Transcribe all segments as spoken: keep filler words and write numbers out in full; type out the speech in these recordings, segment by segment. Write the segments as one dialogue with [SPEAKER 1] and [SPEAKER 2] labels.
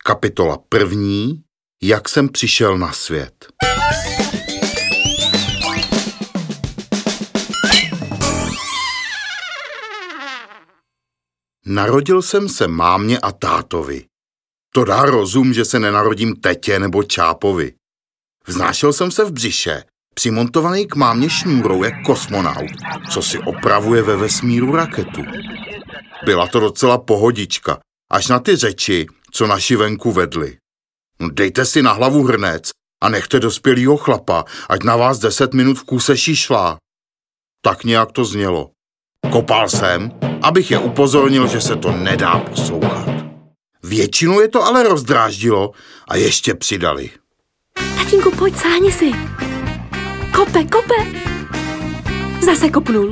[SPEAKER 1] Kapitola první. Jak jsem přišel na svět. Narodil jsem se mámě a tátovi. To dá rozum, že se nenarodím tetě nebo čápovi. Vznášel jsem se v břiše, přimontovaný k mámě šňůrou jak kosmonaut, co si opravuje ve vesmíru raketu. Byla to docela pohodička, až na ty řeči, co naši venku vedli. Dejte si na hlavu hrnec a nechte dospělýho chlapa, ať na vás deset minut v kuse šišlá. Tak nějak to znělo. Kopal jsem, abych je upozornil, že se to nedá poslouchat. Většinu je to ale rozdráždilo a ještě přidali.
[SPEAKER 2] Tatínku, pojď, sáhni si. Kope, kope. Zase kopnul.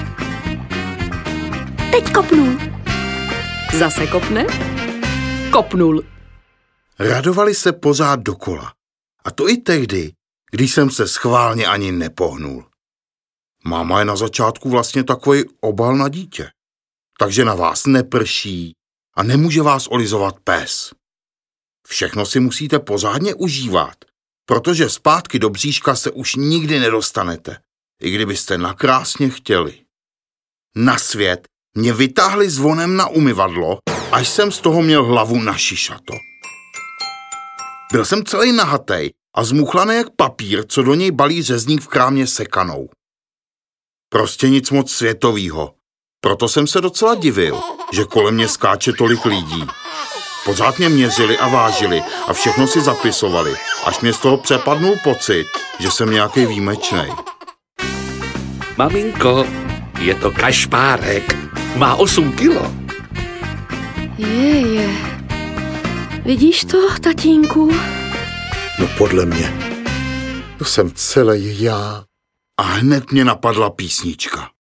[SPEAKER 2] Teď kopnul. Zase kopne. Kopnul.
[SPEAKER 1] Radovali se pořád dokola. A to i tehdy, když jsem se schválně ani nepohnul. Máma je na začátku vlastně takový obal na dítě. Takže na vás neprší a nemůže vás olizovat pes. Všechno si musíte pořádně užívat, protože zpátky do bříška se už nikdy nedostanete, i kdybyste nakrásně chtěli. Na svět mě vytáhli zvonem na umyvadlo, až jsem z toho měl hlavu na šišato. Byl jsem celý nahatej a zmuchlaný jak papír, co do něj balí řezník v krámě sekanou. Prostě nic moc světovýho. Proto jsem se docela divil, že kolem mě skáče tolik lidí. Pořád mě měřili a vážili a všechno si zapisovali, až mě z toho přepadnul pocit, že jsem nějaký výjimečnej.
[SPEAKER 3] Maminko, je to kašpárek. Má osm kilo.
[SPEAKER 2] Je, je. Vidíš to, tatínku?
[SPEAKER 1] No podle mě. To jsem celý já. A hned mě napadla písnička.